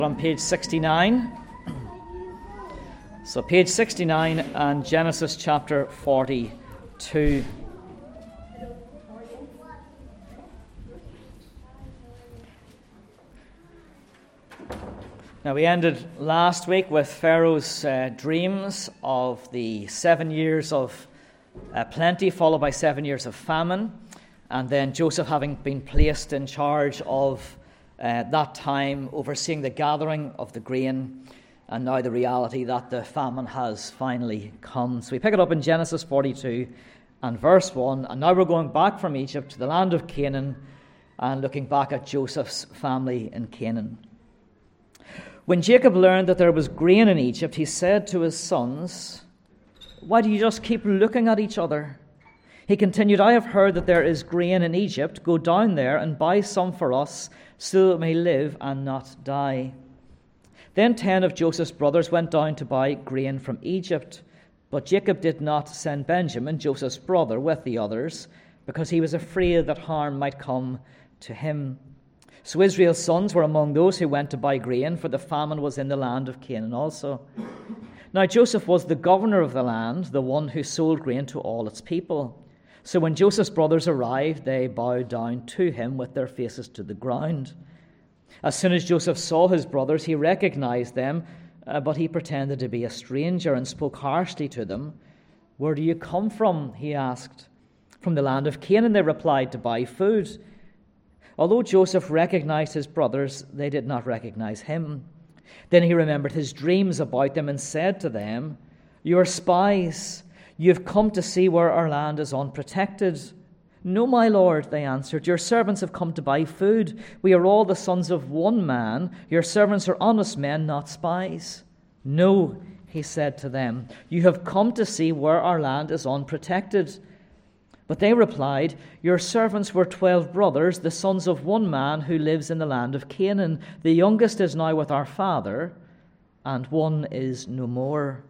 On page 69. So page 69 and Genesis chapter 42. Now we ended last week with Pharaoh's dreams of the 7 years of plenty followed by 7 years of famine, and then Joseph having been placed in charge of that time, overseeing the gathering of the grain, and now the reality that the famine has finally come. So we pick it up in Genesis 42 and verse 1, and now we're going back from Egypt to the land of Canaan and looking back at Joseph's family in Canaan. When Jacob learned that there was grain in Egypt, he said to his sons, "Why do you just keep looking at each other?" He continued, "I have heard that there is grain in Egypt. Go down there and buy some for us, so that we may live and not die." Then 10 of Joseph's brothers went down to buy grain from Egypt. But Jacob did not send Benjamin, Joseph's brother, with the others, because he was afraid that harm might come to him. So Israel's sons were among those who went to buy grain, for the famine was in the land of Canaan also. Now Joseph was the governor of the land, the one who sold grain to all its people. So when Joseph's brothers arrived, they bowed down to him with their faces to the ground. As soon as Joseph saw his brothers, he recognized them, but he pretended to be a stranger and spoke harshly to them. "Where do you come from?" he asked. "From the land of Canaan," they replied, "to buy food." Although Joseph recognized his brothers, they did not recognize him. Then he remembered his dreams about them and said to them, "You are spies. You have come to see where our land is unprotected." "No, my lord," they answered. "Your servants have come to buy food. We are all the sons of one man. Your servants are honest men, not spies." "No," he said to them, "you have come to see where our land is unprotected." But they replied, "Your servants were 12 brothers, the sons of one man who lives in the land of Canaan. The youngest is now with our father, and one is no more."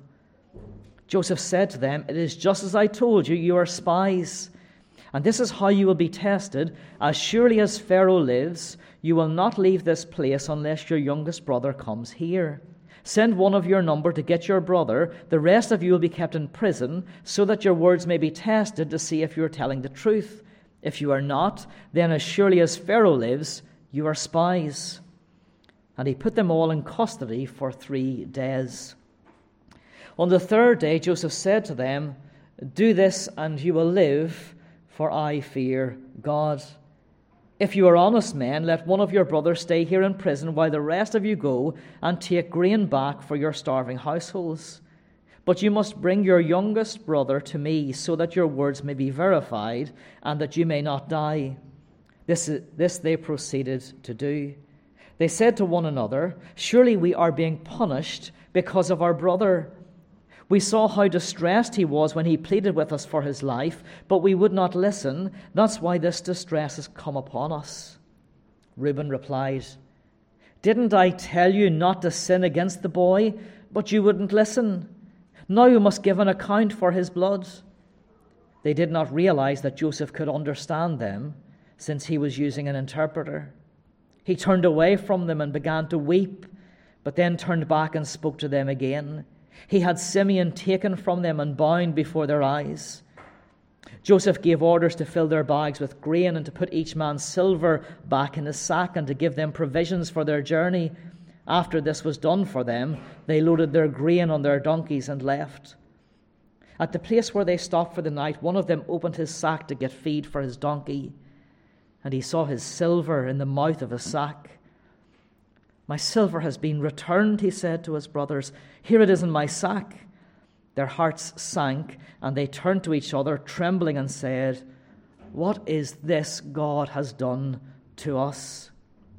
Joseph said to them, "It is just as I told you, you are spies. And this is how you will be tested. As surely as Pharaoh lives, you will not leave this place unless your youngest brother comes here. Send one of your number to get your brother. The rest of you will be kept in prison, so that your words may be tested to see if you are telling the truth. If you are not, then as surely as Pharaoh lives, you are spies." And he put them all in custody for 3 days. On the 3rd day, Joseph said to them, "Do this and you will live, for I fear God. If you are honest men, let one of your brothers stay here in prison while the rest of you go and take grain back for your starving households. But you must bring your youngest brother to me, so that your words may be verified and that you may not die." This they proceeded to do. They said to one another, "Surely we are being punished because of our brother. We saw how distressed he was when he pleaded with us for his life, but we would not listen. That's why this distress has come upon us." Reuben replied, "Didn't I tell you not to sin against the boy? But you wouldn't listen. Now you must give an account for his blood." They did not realize that Joseph could understand them, since he was using an interpreter. He turned away from them and began to weep, but then turned back and spoke to them again. He had Simeon taken from them and bound before their eyes. Joseph gave orders to fill their bags with grain and to put each man's silver back in his sack and to give them provisions for their journey. After this was done for them, they loaded their grain on their donkeys and left. At the place where they stopped for the night, one of them opened his sack to get feed for his donkey, and he saw his silver in the mouth of his sack. "My silver has been returned," he said to his brothers. "Here it is in my sack." Their hearts sank, and they turned to each other, trembling, and said, "What is this God has done to us?"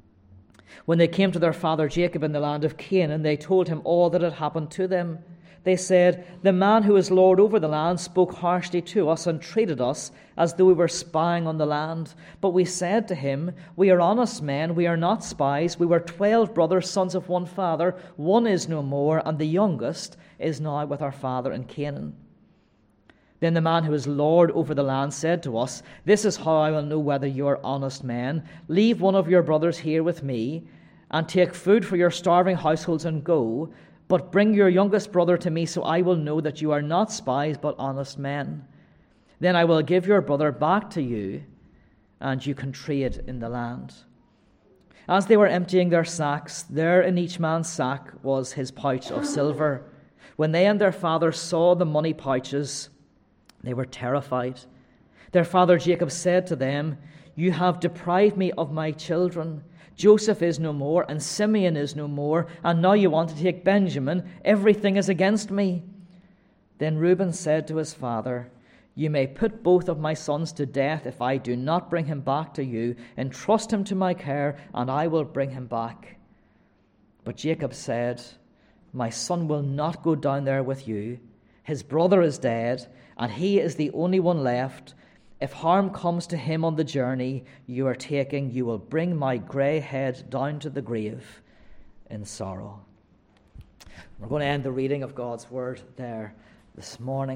When they came to their father Jacob in the land of Canaan, they told him all that had happened to them. They said, "The man who is lord over the land spoke harshly to us and treated us as though we were spying on the land. But we said to him, 'We are honest men, we are not spies. We were 12 brothers, sons of one father. One is no more, and the youngest is now with our father in Canaan.' Then the man who is lord over the land said to us, 'This is how I will know whether you are honest men. Leave one of your brothers here with me, and take food for your starving households and go. But bring your youngest brother to me, so I will know that you are not spies, but honest men. Then I will give your brother back to you, and you can trade in the land." As they were emptying their sacks, there in each man's sack was his pouch of silver. When they and their father saw the money pouches, they were terrified. Their father Jacob said to them, "You have deprived me of my children. Joseph is no more, and Simeon is no more, and now you want to take Benjamin. Everything is against me." Then Reuben said to his father, "You may put both of my sons to death if I do not bring him back to you. Entrust him to my care, and I will bring him back." But Jacob said, "My son will not go down there with you. His brother is dead, and he is the only one left. If harm comes to him on the journey you are taking, you will bring my grey head down to the grave in sorrow." We're going to end the reading of God's word there this morning.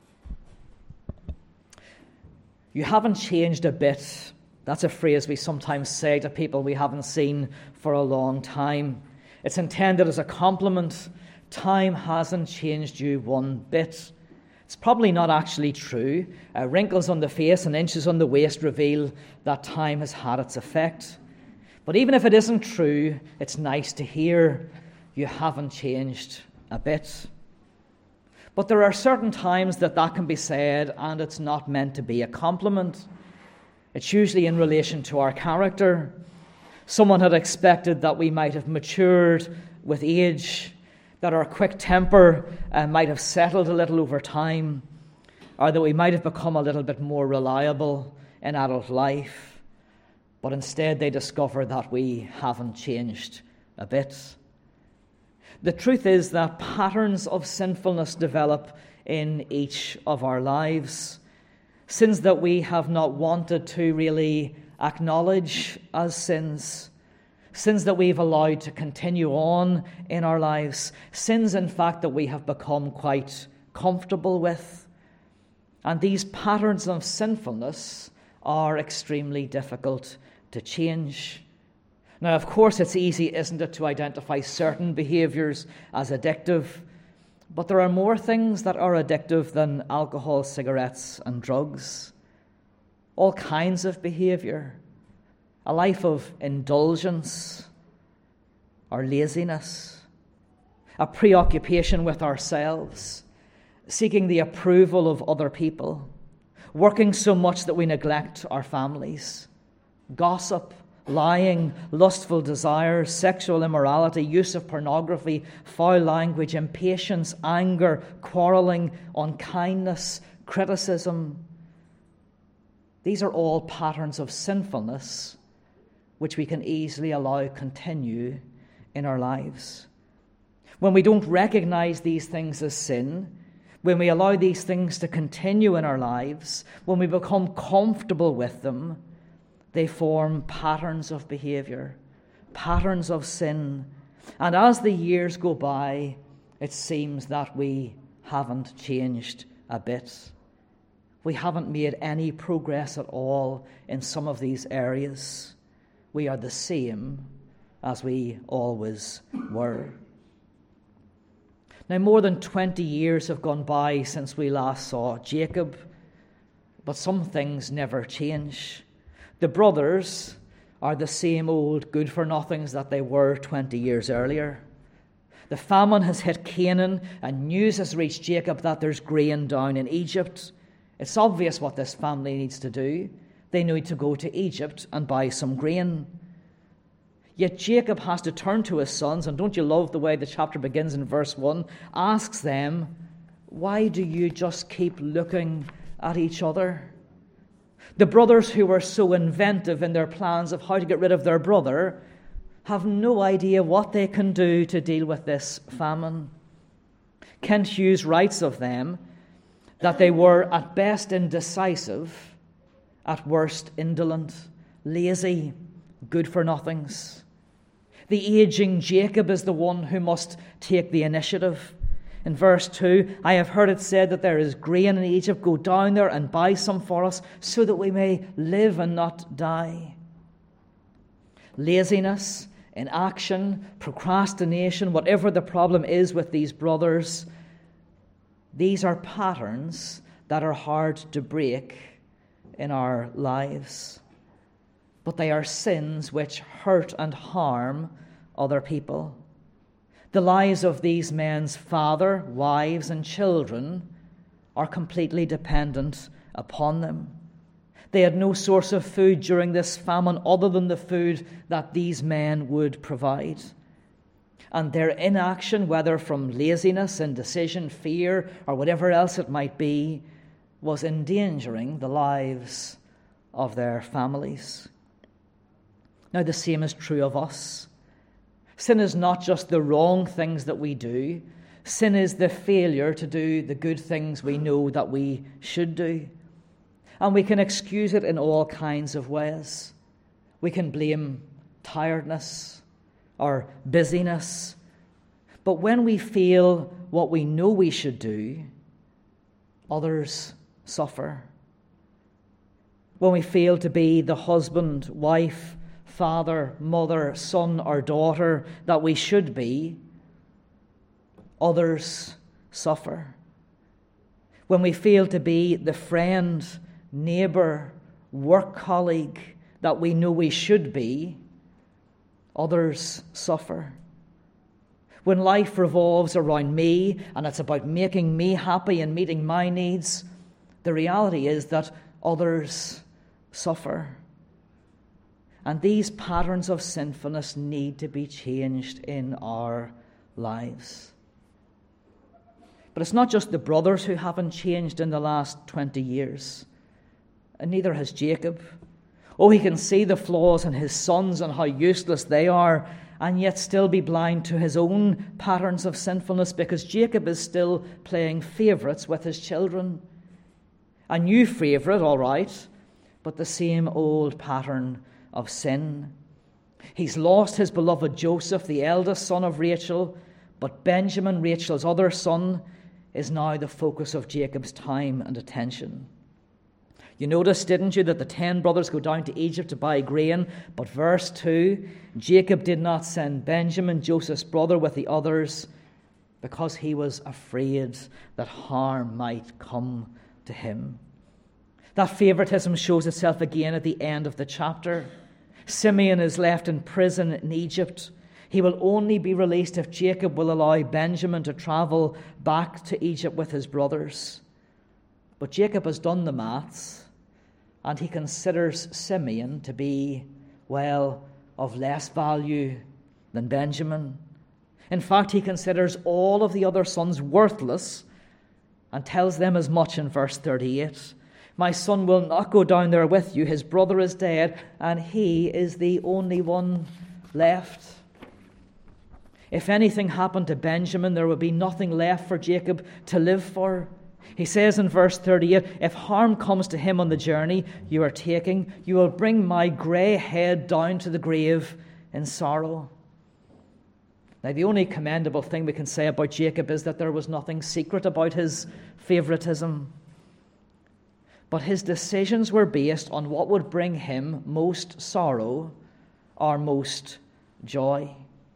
You haven't changed a bit. That's a phrase we sometimes say to people we haven't seen for a long time. It's intended as a compliment. Time hasn't changed you one bit. It's probably not actually true. Wrinkles on the face and inches on the waist reveal that time has had its effect. But even if it isn't true, it's nice to hear you haven't changed a bit. But there are certain times that can be said, and it's not meant to be a compliment. It's usually in relation to our character. Someone had expected that we might have matured with age, that our quick temper might have settled a little over time, or that we might have become a little bit more reliable in adult life. But instead they discover that we haven't changed a bit. The truth is that patterns of sinfulness develop in each of our lives. Sins that we have not wanted to really acknowledge as sins. Sins that we've allowed to continue on in our lives. Sins, in fact, that we have become quite comfortable with. And these patterns of sinfulness are extremely difficult to change. Now, of course, it's easy, isn't it, to identify certain behaviours as addictive. But there are more things that are addictive than alcohol, cigarettes, and drugs. All kinds of behaviour. A life of indulgence or laziness, a preoccupation with ourselves, seeking the approval of other people, working so much that we neglect our families, gossip, lying, lustful desires, sexual immorality, use of pornography, foul language, impatience, anger, quarrelling, unkindness, criticism. These are all patterns of sinfulness which we can easily allow continue in our lives. When we don't recognize these things as sin, when we allow these things to continue in our lives, when we become comfortable with them, they form patterns of behavior, patterns of sin. And as the years go by, it seems that we haven't changed a bit. We haven't made any progress at all in some of these areas. We are the same as we always were. Now, more than 20 years have gone by since we last saw Jacob, but some things never change. The brothers are the same old good-for-nothings that they were 20 years earlier. The famine has hit Canaan, and news has reached Jacob that there's grain down in Egypt. It's obvious what this family needs to do. They need to go to Egypt and buy some grain. Yet Jacob has to turn to his sons, and don't you love the way the chapter begins in verse 1? Asks them, "Why do you just keep looking at each other?" The brothers who were so inventive in their plans of how to get rid of their brother have no idea what they can do to deal with this famine. Kent Hughes writes of them that they were at best indecisive, at worst indolent, lazy, good-for-nothings. The aging Jacob is the one who must take the initiative. In verse 2, "I have heard it said that there is grain in Egypt. Go down there and buy some for us, so that we may live and not die." Laziness, inaction, procrastination, whatever the problem is with these brothers, these are patterns that are hard to break in our lives. But they are sins which hurt and harm other people. The lives of these men's father, wives, and children are completely dependent upon them. They had no source of food during this famine other than the food that these men would provide. And their inaction, whether from laziness, indecision, fear, or whatever else it might be, was endangering the lives of their families. Now, the same is true of us. Sin is not just the wrong things that we do. Sin is the failure to do the good things we know that we should do. And we can excuse it in all kinds of ways. We can blame tiredness or busyness. But when we fail what we know we should do, others suffer. When we fail to be the husband, wife, father, mother, son, or daughter that we should be, others suffer. When we fail to be the friend, neighbour, work colleague that we know we should be, others suffer. When life revolves around me and it's about making me happy and meeting my needs, the reality is that others suffer. And these patterns of sinfulness need to be changed in our lives. But it's not just the brothers who haven't changed in the last 20 years. And neither has Jacob. Oh, he can see the flaws in his sons and how useless they are, and yet still be blind to his own patterns of sinfulness, because Jacob is still playing favourites with his children. A new favourite, all right, but the same old pattern of sin. He's lost his beloved Joseph, the eldest son of Rachel, but Benjamin, Rachel's other son, is now the focus of Jacob's time and attention. You noticed, didn't you, that the 10 brothers go down to Egypt to buy grain, but verse 2, Jacob did not send Benjamin, Joseph's brother, with the others because he was afraid that harm might come to him. That favoritism shows itself again at the end of the chapter. Simeon is left in prison in Egypt. He will only be released if Jacob will allow Benjamin to travel back to Egypt with his brothers. But Jacob has done the maths, and he considers Simeon to be, well, of less value than Benjamin. In fact, he considers all of the other sons worthless and tells them as much in verse 38. My son will not go down there with you. His brother is dead, and he is the only one left. If anything happened to Benjamin, there would be nothing left for Jacob to live for. He says in verse 38, if harm comes to him on the journey you are taking, you will bring my grey head down to the grave in sorrow. Now, the only commendable thing we can say about Jacob is that there was nothing secret about his favoritism. But his decisions were based on what would bring him most sorrow or most joy.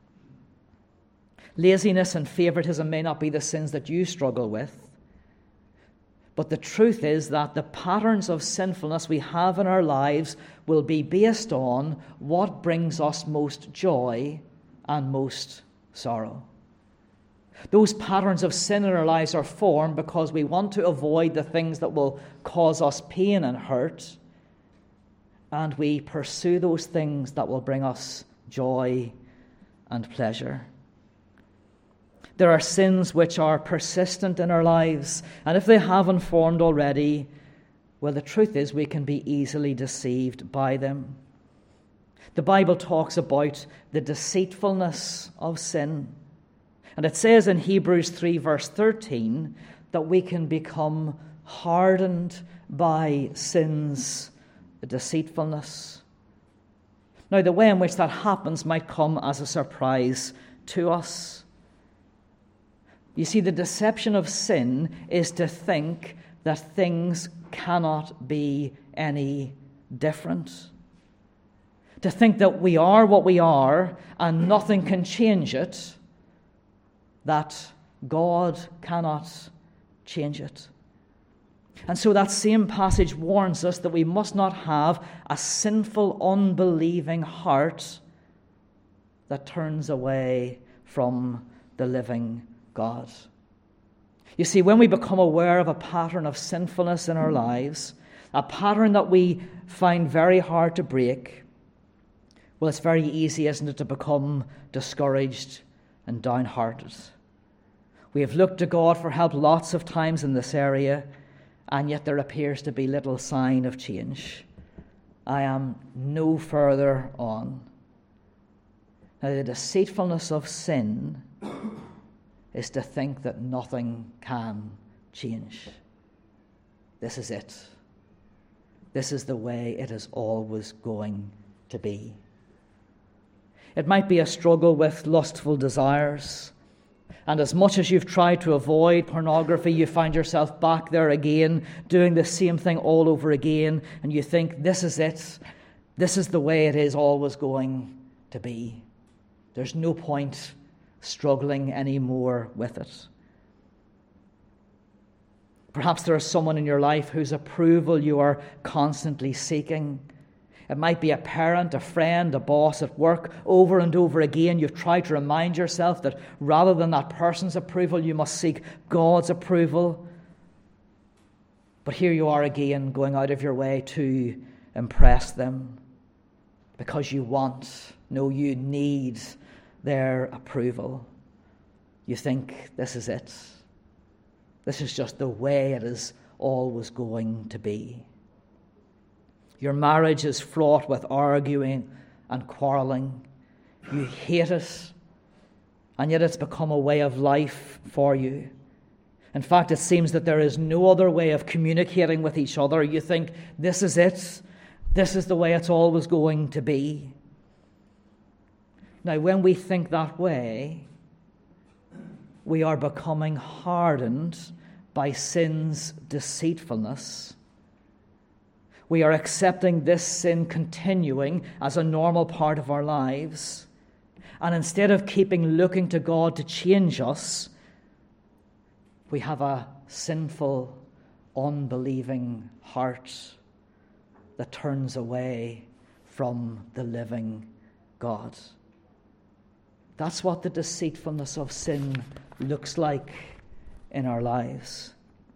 Laziness and favoritism may not be the sins that you struggle with, but the truth is that the patterns of sinfulness we have in our lives will be based on what brings us most joy and most sorrow. Those patterns of sin in our lives are formed because we want to avoid the things that will cause us pain and hurt, and we pursue those things that will bring us joy and pleasure. There are sins which are persistent in our lives, and if they haven't formed already, well, the truth is we can be easily deceived by them. The Bible talks about the deceitfulness of sin. And it says in Hebrews 3 verse 13 that we can become hardened by sin's deceitfulness. Now, the way in which that happens might come as a surprise to us. You see, the deception of sin is to think that things cannot be any different. to think that we are what we are and nothing can change it, that God cannot change it. And so that same passage warns us that we must not have a sinful, unbelieving heart that turns away from the living God. You see, when we become aware of a pattern of sinfulness in our lives, a pattern that we find very hard to break, well, it's very easy, isn't it, to become discouraged and downhearted. We have looked to God for help lots of times in this area, and yet there appears to be little sign of change. I am no further on. Now, the deceitfulness of sin is to think that nothing can change. This is it. This is the way it is always going to be. It might be a struggle with lustful desires. And as much as you've tried to avoid pornography, you find yourself back there again, doing the same thing all over again, and you think, this is it. This is the way it is always going to be. There's no point struggling anymore with it. Perhaps there is someone in your life whose approval you are constantly seeking. It might be a parent, a friend, a boss at work. Over and over again, you've tried to remind yourself that rather than that person's approval, you must seek God's approval. But here you are again, going out of your way to impress them because you you need their approval. You think, this is it. This is just the way it is always going to be. Your marriage is fraught with arguing and quarreling. You hate it, and yet it's become a way of life for you. In fact, it seems that there is no other way of communicating with each other. You think, this is it. This is the way it's always going to be. Now, when we think that way, we are becoming hardened by sin's deceitfulness. We are accepting this sin continuing as a normal part of our lives. And instead of looking to God to change us, we have a sinful, unbelieving heart that turns away from the living God. That's what the deceitfulness of sin looks like in our lives.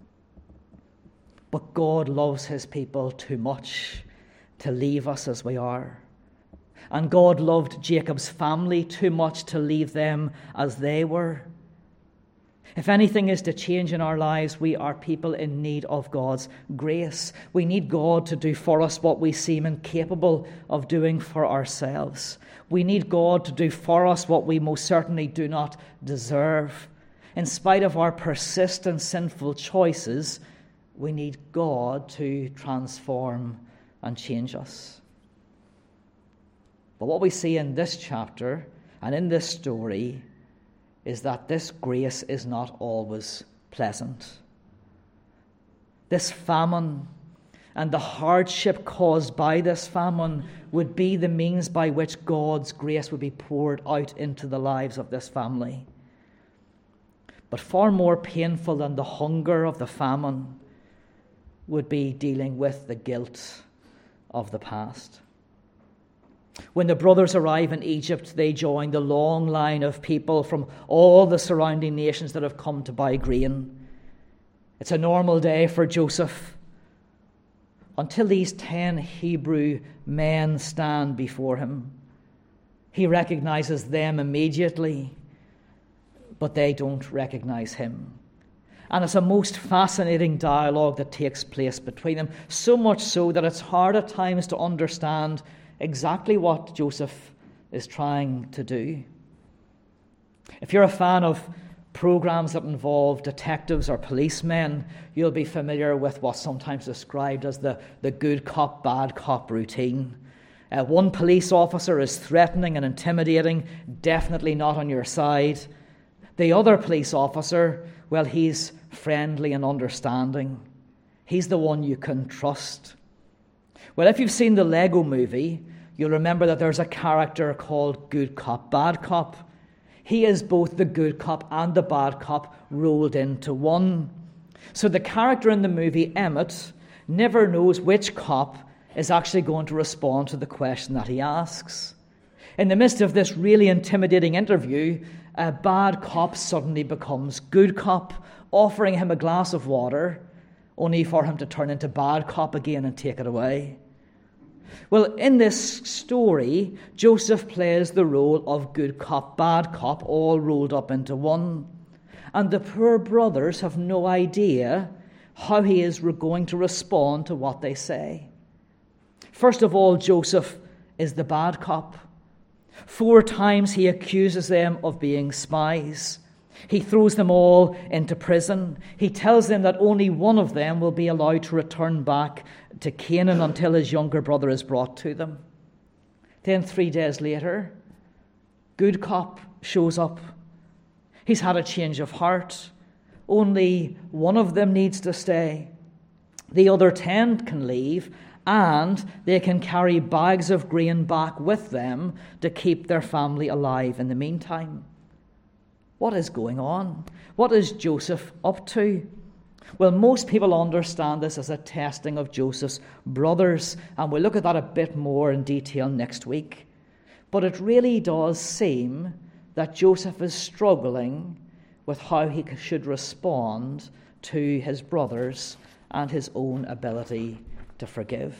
But God loves his people too much to leave us as we are. And God loved Jacob's family too much to leave them as they were. If anything is to change in our lives, we are people in need of God's grace. We need God to do for us what we seem incapable of doing for ourselves. We need God to do for us what we most certainly do not deserve. In spite of our persistent sinful choices, we need God to transform and change us. But what we see in this chapter and in this story is that this grace is not always pleasant. This famine and the hardship caused by this famine would be the means by which God's grace would be poured out into the lives of this family. But far more painful than the hunger of the famine would be dealing with the guilt of the past. When the brothers arrive in Egypt, they join the long line of people from all the surrounding nations that have come to buy grain. It's a normal day for Joseph until these 10 Hebrew men stand before him. He recognizes them immediately, but they don't recognize him. And it's a most fascinating dialogue that takes place between them, so much so that it's hard at times to understand exactly what Joseph is trying to do. If you're a fan of programs that involve detectives or policemen, you'll be familiar with what's sometimes described as the good cop, bad cop routine. One police officer is threatening and intimidating, definitely not on your side. The other police officer, well, he's friendly and understanding. He's the one you can trust. Well, if you've seen the Lego movie, You'll remember that there's a character called Good Cop, Bad Cop. He is both the good cop and the bad cop rolled into one. So the character in the movie, Emmett, never knows which cop is actually going to respond to the question that he asks. In the midst of this really intimidating interview, a bad cop suddenly becomes good cop, offering him a glass of water, only for him to turn into bad cop again and take it away. Well, in this story, Joseph plays the role of good cop, bad cop, all rolled up into one. And the poor brothers have no idea how he is going to respond to what they say. First of all, Joseph is the bad cop. 4 times he accuses them of being spies. He throws them all into prison. He tells them that only one of them will be allowed to return back to Canaan until his younger brother is brought to them. Then 3 days later, good cop shows up. He's had a change of heart. Only one of them needs to stay. The other 10 can leave, and they can carry bags of grain back with them to keep their family alive in the meantime. What is going on? What is Joseph up to? Well, most people understand this as a testing of Joseph's brothers, and we'll look at that a bit more in detail next week. But it really does seem that Joseph is struggling with how he should respond to his brothers and his own ability to forgive.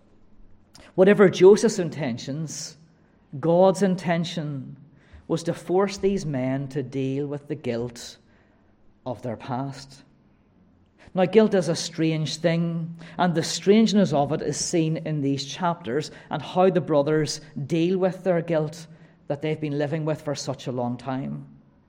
Whatever Joseph's intentions, God's intention was to force these men to deal with the guilt of their past. Now, guilt is a strange thing, and the strangeness of it is seen in these chapters and how the brothers deal with their guilt that they've been living with for such a long time.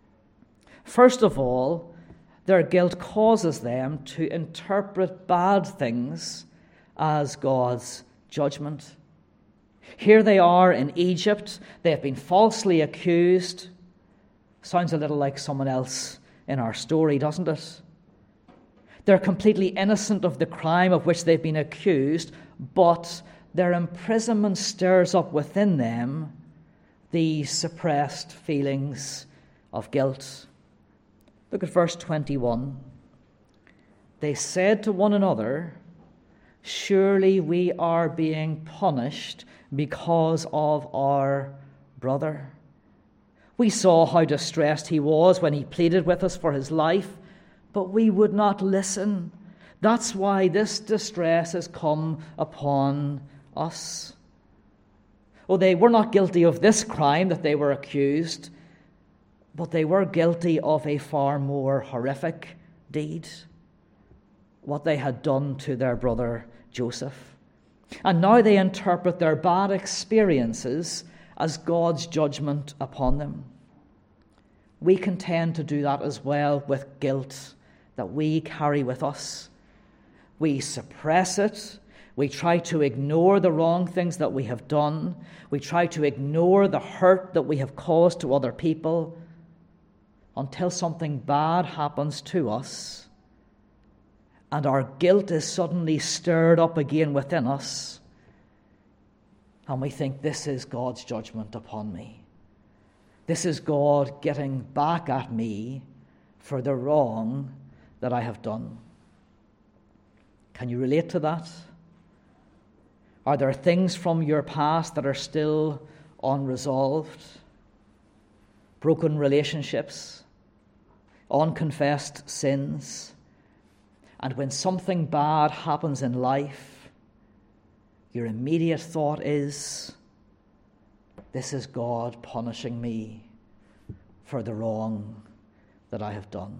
First of all, their guilt causes them to interpret bad things as God's judgment. Here they are in Egypt. They have been falsely accused. Sounds a little like someone else in our story, doesn't it? They're completely innocent of the crime of which they've been accused, but their imprisonment stirs up within them these suppressed feelings of guilt. Look at verse 21. They said to one another, "Surely we are being punished because of our brother. We saw how distressed he was when he pleaded with us for his life, but we would not listen. That's why this distress has come upon us." Well, they were not guilty of this crime that they were accused, but they were guilty of a far more horrific deed, what they had done to their brother Joseph. And now they interpret their bad experiences as God's judgment upon them. We can tend to do that as well with guilt that we carry with us. We suppress it. We try to ignore the wrong things that we have done. We try to ignore the hurt that we have caused to other people until something bad happens to us and our guilt is suddenly stirred up again within us and we think, this is God's judgment upon me. This is God getting back at me for the wrong that I have done. Can you relate to that? Are there things from your past that are still unresolved? Broken relationships, unconfessed sins. And when something bad happens in life, your immediate thought is, this is God punishing me for the wrong that I have done.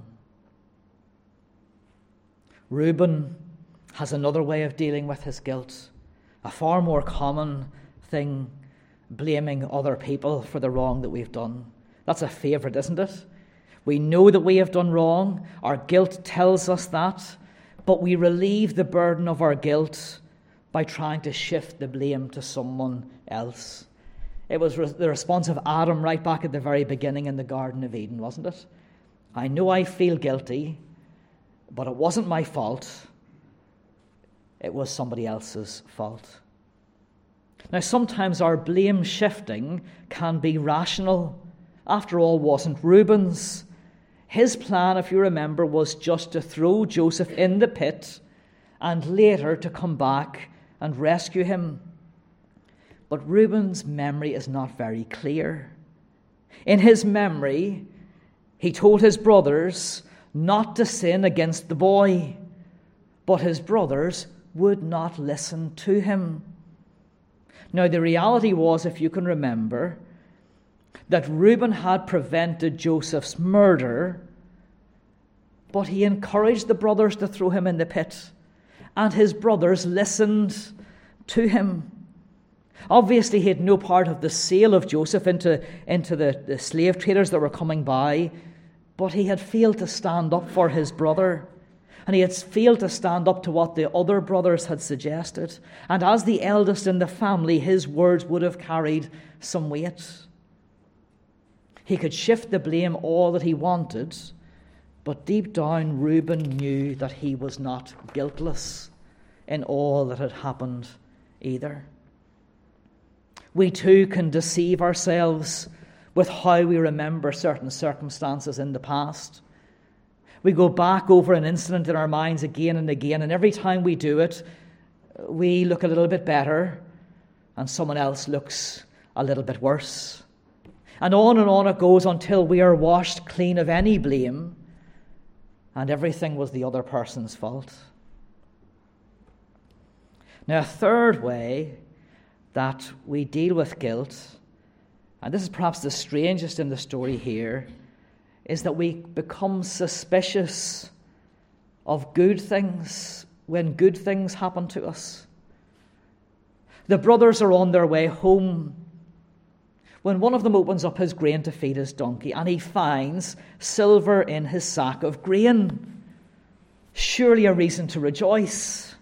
Reuben has another way of dealing with his guilt, a far more common thing, blaming other people for the wrong that we've done. That's a favourite, isn't it? We know that we have done wrong. Our guilt tells us that, but we relieve the burden of our guilt by trying to shift the blame to someone else. It was the response of Adam right back at the very beginning in the Garden of Eden, wasn't it? I know I feel guilty, but it wasn't my fault. It was somebody else's fault. Now, sometimes our blame shifting can be rational. After all, wasn't Reuben's. His plan, if you remember, was just to throw Joseph in the pit and later to come back and rescue him. But Reuben's memory is not very clear. In his memory, he told his brothers not to sin against the boy, but his brothers would not listen to him. Now, the reality was, if you can remember, that Reuben had prevented Joseph's murder, but he encouraged the brothers to throw him in the pit, and his brothers listened to him. Obviously, he had no part of the sale of Joseph into the slave traders that were coming by, but he had failed to stand up for his brother, and he had failed to stand up to what the other brothers had suggested. And as the eldest in the family, his words would have carried some weight. He could shift the blame all that he wanted, but deep down, Reuben knew that he was not guiltless in all that had happened either. We too can deceive ourselves with how we remember certain circumstances in the past. We go back over an incident in our minds again and again, and every time we do it, we look a little bit better, and someone else looks a little bit worse. And on it goes until we are washed clean of any blame, and everything was the other person's fault. Now, a third way that we deal with guilt, and this is perhaps the strangest in the story here, is that we become suspicious of good things when good things happen to us. The brothers are on their way home when one of them opens up his grain to feed his donkey, and he finds silver in his sack of grain. Surely a reason to rejoice.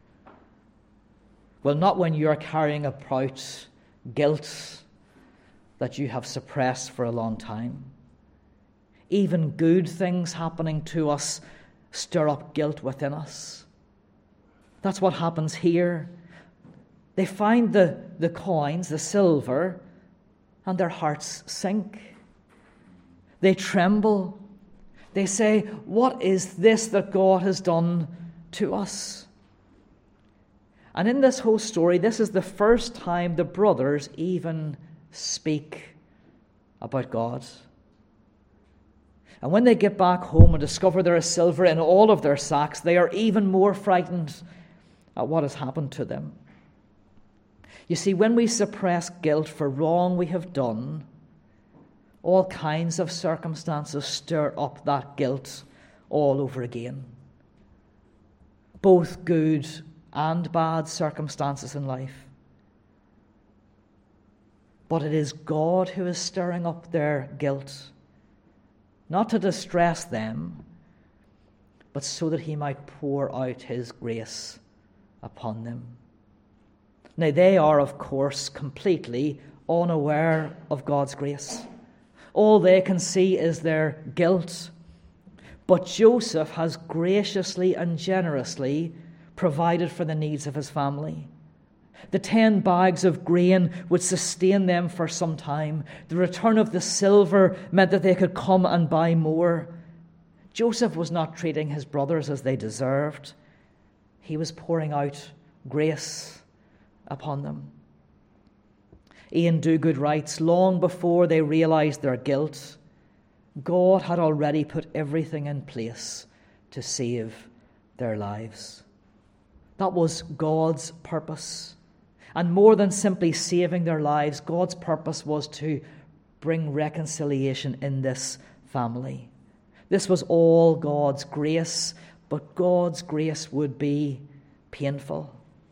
Well, not when you are carrying about guilt that you have suppressed for a long time. Even good things happening to us stir up guilt within us. That's what happens here. They find the coins, the silver, and their hearts sink. They tremble. They say, "What is this that God has done to us?" And in this whole story, this is the first time the brothers even speak about God. And when they get back home and discover there is silver in all of their sacks, they are even more frightened at what has happened to them. You see, when we suppress guilt for wrong we have done, all kinds of circumstances stir up that guilt all over again. Both good and bad circumstances in life. But it is God who is stirring up their guilt, not to distress them, but so that he might pour out his grace upon them. Now, they are, of course, completely unaware of God's grace. All they can see is their guilt. But Joseph has graciously and generously provided for the needs of his family. The 10 bags of grain would sustain them for some time. The return of the silver meant that they could come and buy more. Joseph was not treating his brothers as they deserved. He was pouring out grace upon them. Ian Duguid writes, long before they realized their guilt, God had already put everything in place to save their lives. That was God's purpose. And more than simply saving their lives, God's purpose was to bring reconciliation in this family. This was all God's grace, but God's grace would be painful.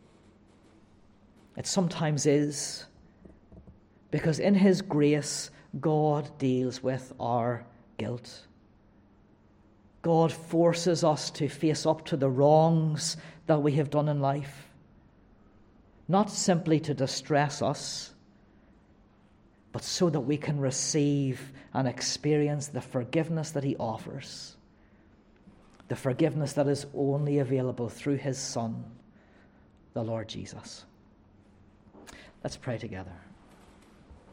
It sometimes is, because in his grace, God deals with our guilt. God forces us to face up to the wrongs that we have done in life, not simply to distress us, but so that we can receive and experience the forgiveness that he offers, the forgiveness that is only available through his Son, the Lord Jesus. Let's pray together.